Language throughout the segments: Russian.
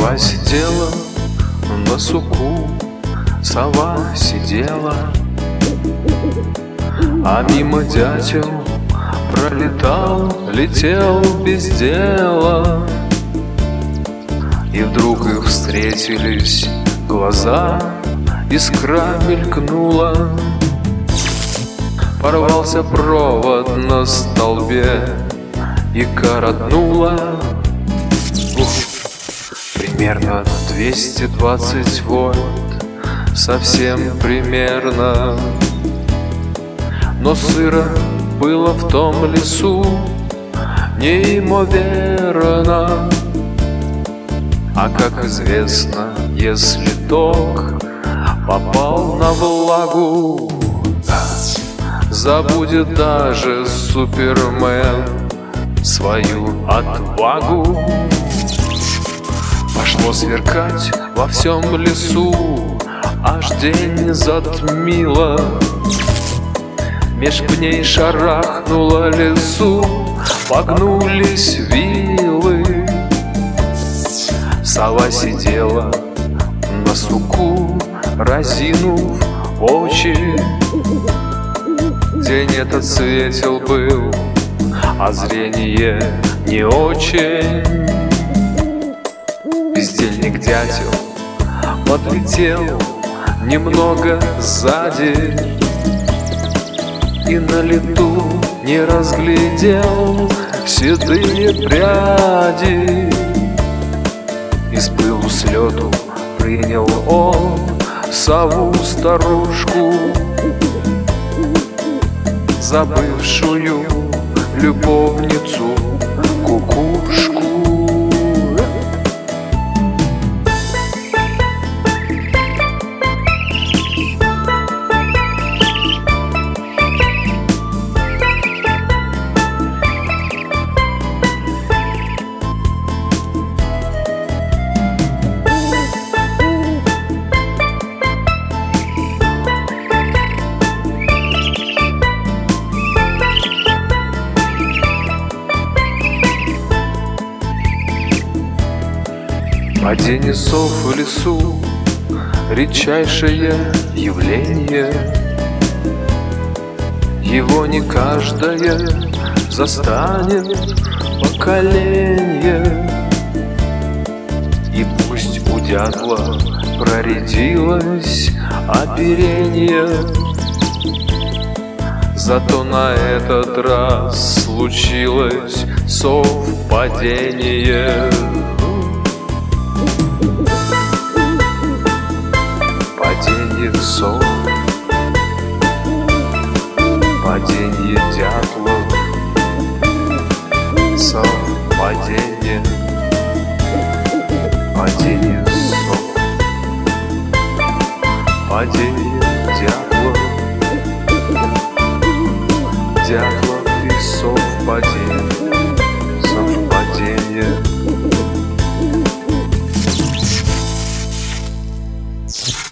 Сова сидела на суку, сова сидела, а мимо дятел пролетал, летел без дела. И вдруг их встретились глаза, искра мелькнула. Порвался провод на столбе, и коротнула. Примерно 220 вольт, совсем примерно. Но сыро было в том лесу неимоверно. А как известно, если ток попал на влагу, забудет даже Супермен свою отвагу. Пошло сверкать во всем лесу, аж день затмило. Меж пней шарахнуло лесу, погнулись вилы. Сова сидела на суку, разинув очи. День этот светел был, а зрение не очень. Бездельник дятел подлетел немного сзади и на лету не разглядел седые пряди. Из пылу с лету принял он сову-старушку, забывшую любовницу кукушку. Падение сов в лесу — редчайшее явление. Его не каждое застанет поколение. И пусть у дятла проредилось оперение, зато на этот раз случилось совпадение. Падение сов, падение дятлов, совпадение. Падение сов, падение дятлов, дятлов и совпадение, совпадение.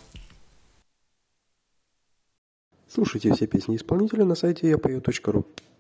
Слушайте все песни исполнителя на сайте yapою.ru.